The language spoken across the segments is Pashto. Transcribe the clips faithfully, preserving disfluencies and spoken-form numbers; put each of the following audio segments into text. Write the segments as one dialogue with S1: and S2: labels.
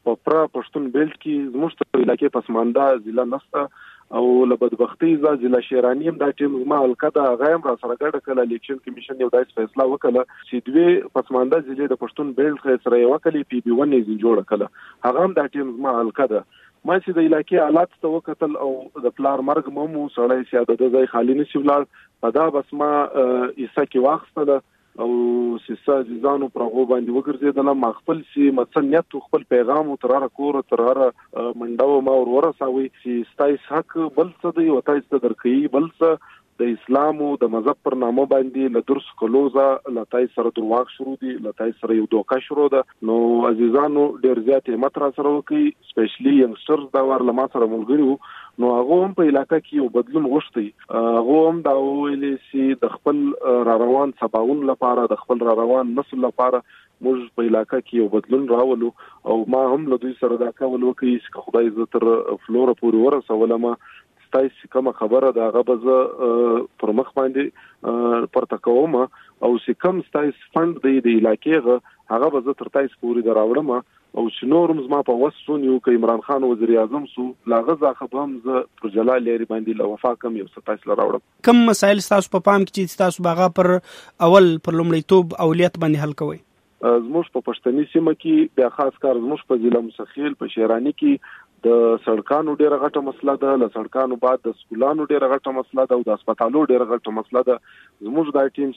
S1: په پرا پښتون بیلټ کې زموږ ته علاقې پسمانده ضلع نشته او له بدبختۍ ځا ضلع شیرانی هم دا ټیم زما الکدا غیم را سره ګډه کله الیکشن کمیشن یو داسې فیصله وکړه چې دوی پسمانده ضلع د پښتون بیلټ سره یو کلی پی بي ون یې جوړ کړه هغه هم دا ټیم زما الکدا ما چې د علاقې حالات ته وکتل او د پلار مرګ مو سړی سیاده د ځای خالی نشي ولاړ په دا بس ما ایسا کې واخستله او سیسا ځانو پرغو باندې وګرځیدل ما خپل سي مڅنیت خپل پیغام تراره کور تراره منډو ما ور ورساوي چې ستایس حق بل څه دی وتاي څه درکې بل څه د اسلام او د مذهب پر نامه باندې ل درس کلوزا لتاي سره درواغ شروع دي لتاي سره یو دوکا شروع ده نو عزیزانو ډیر زیات همت را سره وکي سپیشلی ینګسترز دا ور لمه سره ملګریو نو هغه هم په علاقې کې یو بدلون غوښتي هغه هم دا ویلې چې د خپل را روان سباون لپاره د خپل را روان نسل لپاره موږ په علاقې کې یو بدلون راولو او ما هم له دوی سره دا کول وکي چې خدای عزت تر فلور پورې ورسولم تاسو کوم خبره دا غبزه پر مخ باندې پرته کوم او چې کوم تاسو فند دی د علاقې هغه به تر تاسو پورې دراوړم او شنورم زما په وسون یو ک عمران خان وزیر اعظم سو لاغه خبرم ز پر جلال لري باندې له وفا کم یو ستاسو لراوړم
S2: کوم مسائل تاسو په پام کې چې تاسو باغه پر اول پر لومړیتوب اولیت باندې حل کوئ
S1: زموږ په پښتني سیمه کې بیا خاص کار زموږ په ضلع مسخیل په شیرانی کې د سړکانو ډیره غټه مسله ده له سړکانو بعد د سکولانو ډیره غټه مسله ده او د هسپتالو ډیره غټه مسله ده زموږ د ټیم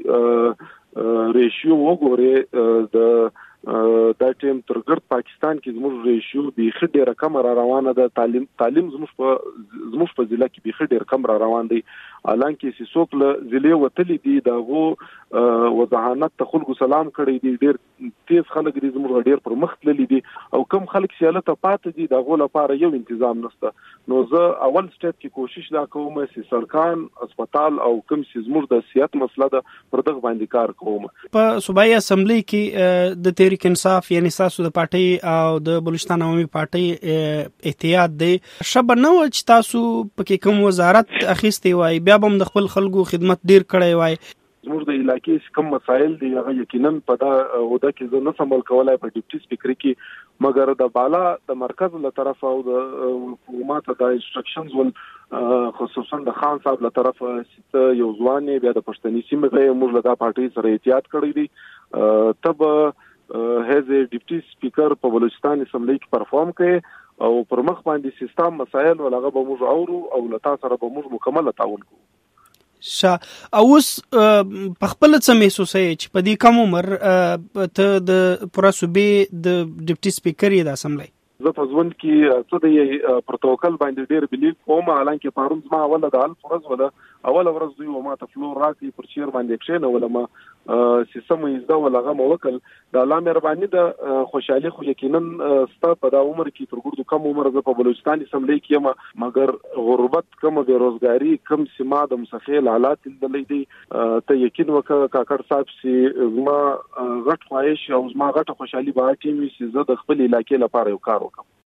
S1: سي ریشیو وګوره د دا ټیم تر ګرد پاکستان کې زموږ ریشیو به ډیره کم را روانه ده تعلیم تعلیم زموږ په زموږ په ضلع کې به ډیره کم را روان دي الانکه چې څوک له ضلع وتلی دي دغه وضاحت ته خلکو سلام کړی دي ډیر تیز خلک دي زموږ ډیر پر مخ تللی دي او کم خلک سیاله ته پاتې دي دغه لپاره یو تنظیم نشته نو زه اول سټپ کې کوشش لا کوم چې سرکان هسپتال او کوم چې زموږ د سیاست مسله ده پر دغه باندې کار کوم
S2: په صوبایي اسمبلی کې د تحریک انصاف یعنی تاسو د پارټي او د بلوچستان عوامي پارټي اتحاد دی شبه نو چې تاسو پکې کوم وزارت اخیستي وای بیا هم د خپل خلکو خدمت ډیر کړی وای
S1: زموږ د علاقې کوم مسایل دي هغه یقینا په دا ودا کې زه نه سمول کولای په ډیپټي سپیکر کې مګر د بالا د مرکز له طرف او د حکومت د انسترکشنز ول خصوصا د خان صاحب له طرف یو ځواني بیا د پښتني سیمه غي موږ له دا پارټي سره اتحاد کړی دي تب هز ډیپټي سپیکر په بلوچستان اسمبلی کې پرفارم کړي او پر مخ باندې سیستم مسایل ولغه به موږ اورو او لتا سره به موږ مکمل تعاون کوو
S2: شا اوس په خپل څه محسوسه چې په دې کم عمر ته د پورا صوبې د ډیپټي سپیکر یې د اسمبلی
S1: زه په ځوند کې څه د پروتوکول باندې ډیر بلیف کوم حالانکه پرون ما اوله د الف ورځ ولا اوله ورځ دوی و ما ته فلور راکې پر چیر باندې کښینه ولا ما سیستم یې دا ولا غو وکل د الله مهرباني د خوشحالي خو یقینا ستا په دا عمر کې تر ګردو کم عمر زه په بلوچستان اسمبلی کې ما مګر غربت کم بیروزګاری کم سیما د مسخیل حالات دلې دي ته یقین وکړه کاکړ صاحب سي زما غټ خواهش او زما غټه خوشحالي به ټیم سي زه د خپل علاقې لپاره یو کار وکم